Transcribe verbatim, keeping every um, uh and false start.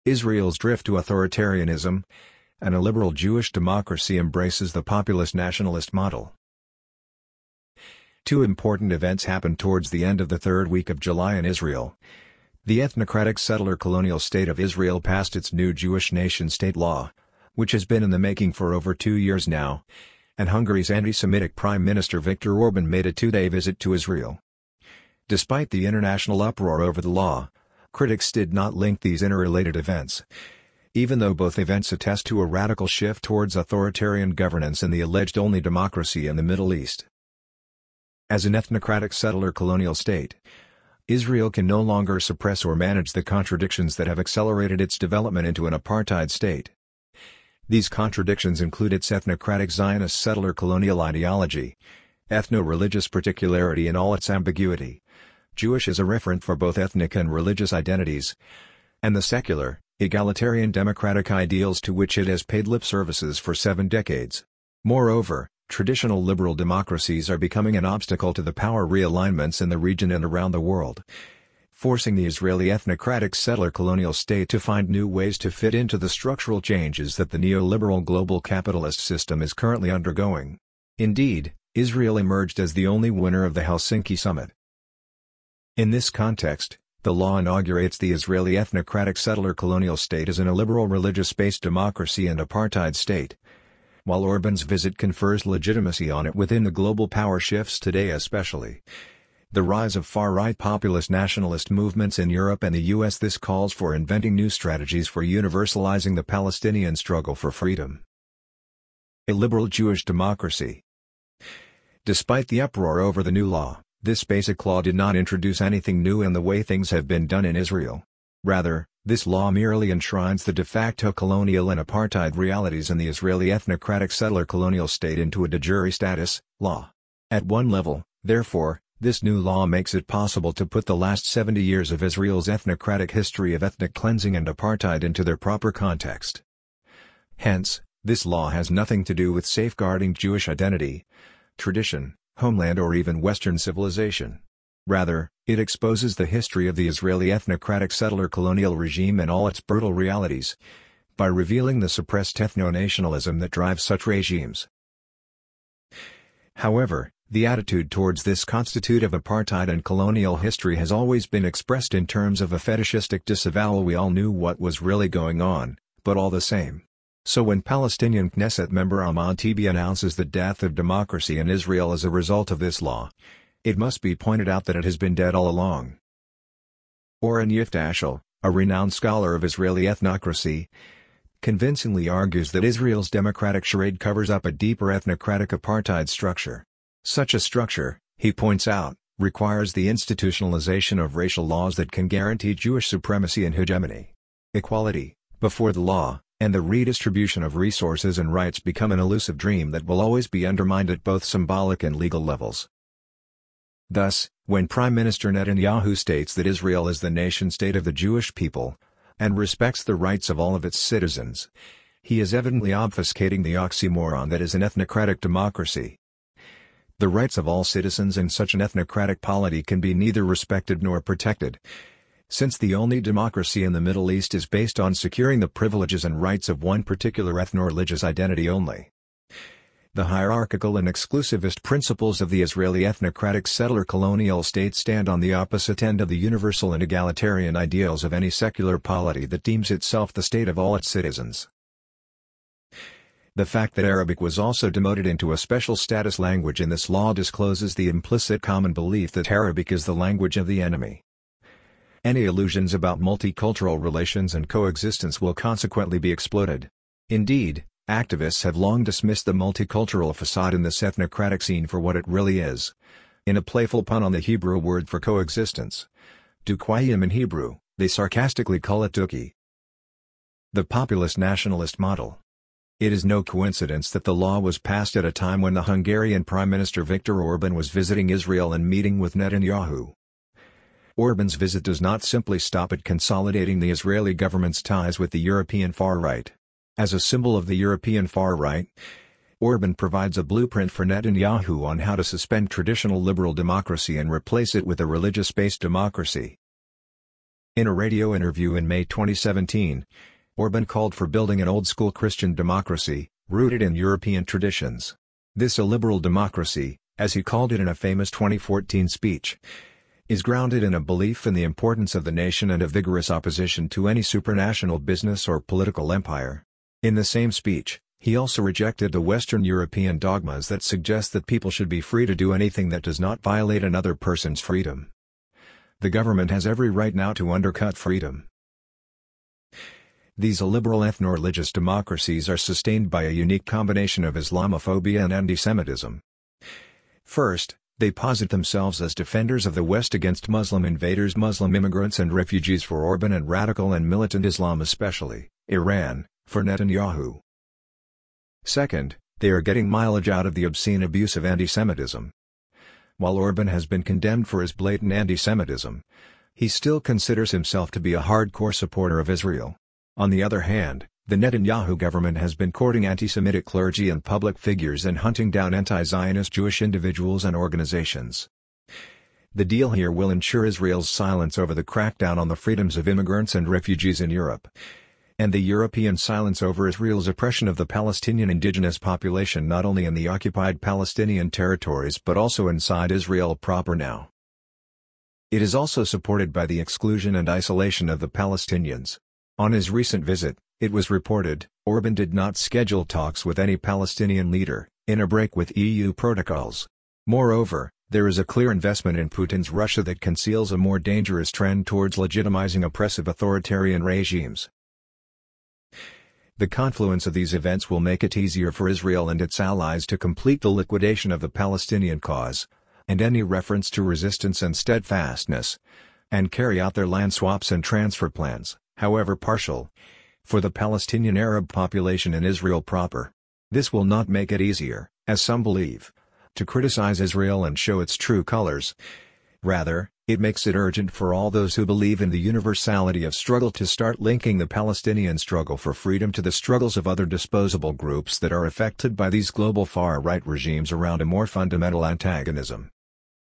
Israel's drift to authoritarianism, and a liberal Jewish democracy embraces the populist nationalist model. Two important events happened towards the end of the third week of July in Israel. The ethnocratic settler colonial state of Israel passed its new Jewish nation-state law, which has been in the making for over two years now, and Hungary's anti-Semitic Prime Minister Viktor Orban made a two-day visit to Israel. Despite the international uproar over the law, critics did not link these interrelated events, even though both events attest to a radical shift towards authoritarian governance in the alleged only democracy in the Middle East. As an ethnocratic settler colonial state, Israel can no longer suppress or manage the contradictions that have accelerated its development into an apartheid state. These contradictions include its ethnocratic Zionist settler colonial ideology, ethno-religious particularity in all its ambiguity, Jewish as a referent for both ethnic and religious identities, and the secular, egalitarian democratic ideals to which it has paid lip services for seven decades. Moreover, traditional liberal democracies are becoming an obstacle to the power realignments in the region and around the world, forcing the Israeli ethnocratic settler colonial state to find new ways to fit into the structural changes that the neoliberal global capitalist system is currently undergoing. Indeed, Israel emerged as the only winner of the Helsinki summit. In this context, the law inaugurates the Israeli ethnocratic settler colonial state as an illiberal religious-based democracy and apartheid state, while Orban's visit confers legitimacy on it within the global power shifts today, especially the rise of far-right populist nationalist movements in Europe and the U S. This calls for inventing new strategies for universalizing the Palestinian struggle for freedom. A liberal Jewish democracy. Despite the uproar over the new law, this basic law did not introduce anything new in the way things have been done in Israel. Rather, this law merely enshrines the de facto colonial and apartheid realities in the Israeli ethnocratic settler colonial state into a de jure status, law. At one level, therefore, this new law makes it possible to put the last seventy years of Israel's ethnocratic history of ethnic cleansing and apartheid into their proper context. Hence, this law has nothing to do with safeguarding Jewish identity, tradition, homeland or even Western civilization. Rather, it exposes the history of the Israeli ethnocratic settler colonial regime and all its brutal realities, by revealing the suppressed ethno-nationalism that drives such regimes. However, the attitude towards this constitutive apartheid and colonial history has always been expressed in terms of a fetishistic disavowal. We all knew what was really going on, but all the same. So when Palestinian Knesset member Ahmad Tibi announces the death of democracy in Israel as a result of this law, it must be pointed out that it has been dead all along. Oren Yiftashel, a renowned scholar of Israeli ethnocracy, convincingly argues that Israel's democratic charade covers up a deeper ethnocratic apartheid structure. Such a structure, he points out, requires the institutionalization of racial laws that can guarantee Jewish supremacy and hegemony. Equality, before the law, and the redistribution of resources and rights become an elusive dream that will always be undermined at both symbolic and legal levels. Thus, when Prime Minister Netanyahu states that Israel is the nation-state of the Jewish people, and respects the rights of all of its citizens, he is evidently obfuscating the oxymoron that is an ethnocratic democracy. The rights of all citizens in such an ethnocratic polity can be neither respected nor protected, since the only democracy in the Middle East is based on securing the privileges and rights of one particular ethno-religious identity only. The hierarchical and exclusivist principles of the Israeli ethnocratic settler colonial state stand on the opposite end of the universal and egalitarian ideals of any secular polity that deems itself the state of all its citizens. The fact that Arabic was also demoted into a special status language in this law discloses the implicit common belief that Arabic is the language of the enemy. Any illusions about multicultural relations and coexistence will consequently be exploded. Indeed, activists have long dismissed the multicultural facade in this ethnocratic scene for what it really is. In a playful pun on the Hebrew word for coexistence, Dukayim in Hebrew, they sarcastically call it Duki. The populist nationalist model. It is no coincidence that the law was passed at a time when the Hungarian Prime Minister Viktor Orban was visiting Israel and meeting with Netanyahu. Orban's visit does not simply stop at consolidating the Israeli government's ties with the European far-right. As a symbol of the European far-right, Orban provides a blueprint for Netanyahu on how to suspend traditional liberal democracy and replace it with a religious-based democracy. In a radio interview in May twenty seventeen, Orban called for building an old-school Christian democracy, rooted in European traditions. This illiberal democracy, as he called it in a famous twenty fourteen speech, is grounded in a belief in the importance of the nation and a vigorous opposition to any supranational business or political empire. In the same speech, he also rejected the Western European dogmas that suggest that people should be free to do anything that does not violate another person's freedom. The government has every right now to undercut freedom. These illiberal ethno-religious democracies are sustained by a unique combination of Islamophobia and anti-Semitism. First, they posit themselves as defenders of the West against Muslim invaders, Muslim immigrants and refugees for Orban, and radical and militant Islam, especially Iran, for Netanyahu. Second, they are getting mileage out of the obscene abuse of anti-Semitism. While Orban has been condemned for his blatant anti-Semitism, he still considers himself to be a hardcore supporter of Israel. On the other hand, the Netanyahu government has been courting anti-Semitic clergy and public figures and hunting down anti-Zionist Jewish individuals and organizations. The deal here will ensure Israel's silence over the crackdown on the freedoms of immigrants and refugees in Europe, and the European silence over Israel's oppression of the Palestinian indigenous population, not only in the occupied Palestinian territories but also inside Israel proper now. It is also supported by the exclusion and isolation of the Palestinians. On his recent visit, it was reported, Orban did not schedule talks with any Palestinian leader, in a break with E U protocols. Moreover, there is a clear investment in Putin's Russia that conceals a more dangerous trend towards legitimizing oppressive authoritarian regimes. The confluence of these events will make it easier for Israel and its allies to complete the liquidation of the Palestinian cause, and any reference to resistance and steadfastness, and carry out their land swaps and transfer plans, however partial, for the Palestinian Arab population in Israel proper. This will not make it easier, as some believe, to criticize Israel and show its true colors. Rather, it makes it urgent for all those who believe in the universality of struggle to start linking the Palestinian struggle for freedom to the struggles of other disposable groups that are affected by these global far-right regimes around a more fundamental antagonism.